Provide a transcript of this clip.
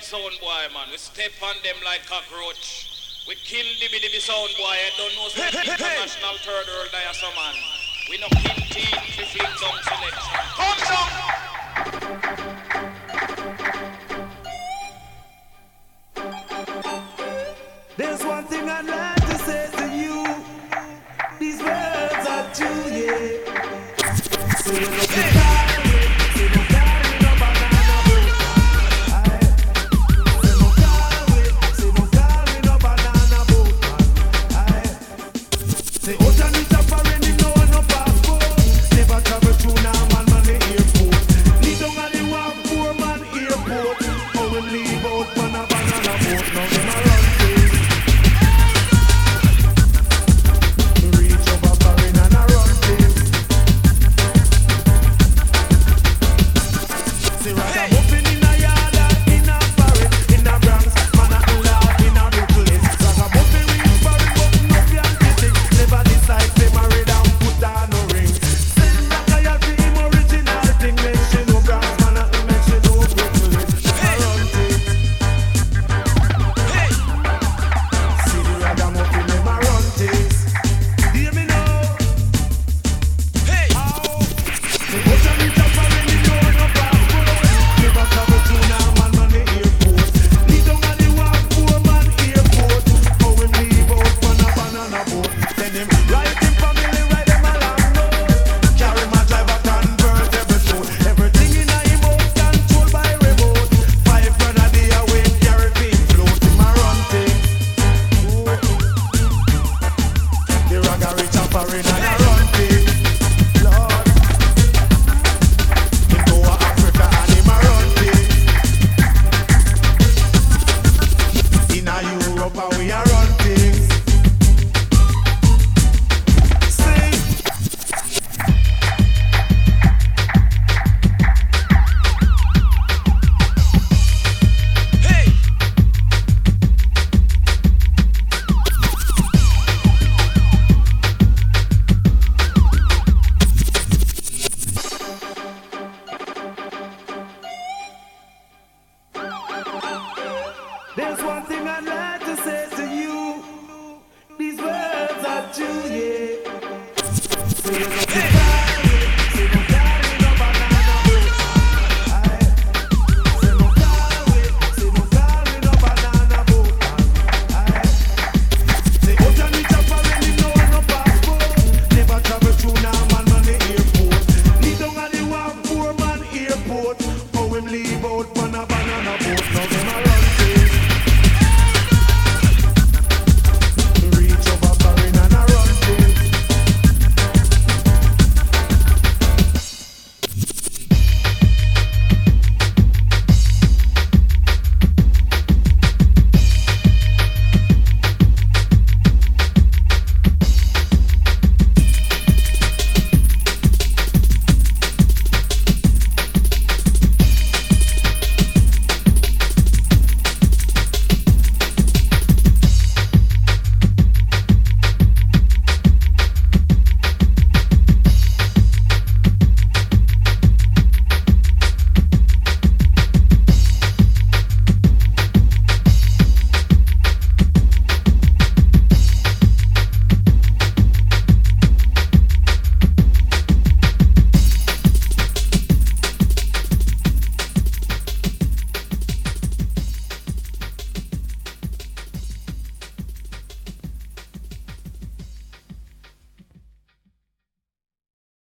sound boy, man. We step on them like cockroach. We kill the sound boy. I don't know some international third world there, so man. We no kill teeth, we fling down selection. Come down! There's one thing I'd like to say to you. These words are true, yeah. Say no carry, say no carry no banana boat. Say no carry no banana boat. Say oh Janita foreign him no one no passport. Never travel through now man the airport. Leave down at the one poor man airport. Oh we leave out on a banana boat. Now them a run things. Reach over foreign and a run things. See rather moving in a yard and in a forest. In a Bronx, man a laugh in a Brooklyn. Rather moving reach foreign but no fiancé. Never decide say married and put on no ring. Send back a yard for him original thing. Make she no Bronx, man a make she no Brooklyn. A run things. See the rather moving them a run things. Hear me now. The ocean is a foreign, you know no passport. Never travel through now man the airport. Leave down at the one poor man airport. How him leave out on a banana boat. Send him right in family, ride him along road. Carry my drive a convertible suit. Everything in a him house controlled by remote. 5 grand a day away, carry big float. Him a run things. The ragga rich and foreign and a run things. Lord, him go a Africa and him a run things. In a Europe and we a run things. Sing. There's one thing I'd like to say to you. These words are true, yeah. Say no